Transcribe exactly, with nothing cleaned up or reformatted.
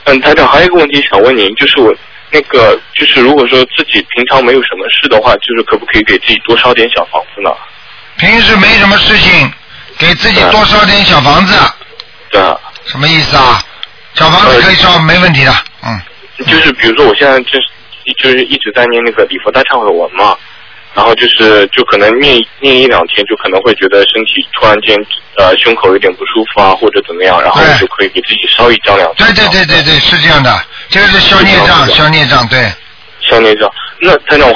嗯，台长还有一个问题想问您，就是我那个就是如果说自己平常没有什么事的话，就是可不可以给自己多烧点小房子呢？ 平时没什么事情，给自己多烧点小房子。 对啊。 什么意思啊？小房子可以烧，呃、没问题的。嗯。 就是比如说我现在就是就是一直在念那个礼佛大忏悔文嘛。然后就是就可能念念一两天，就可能会觉得身体突然间呃胸口有点不舒服啊，或者怎么样，然后就可以给自己烧一张两张。 对对对对对，是这样的，这个是消孽障，消孽障对。 消孽障。那台长，我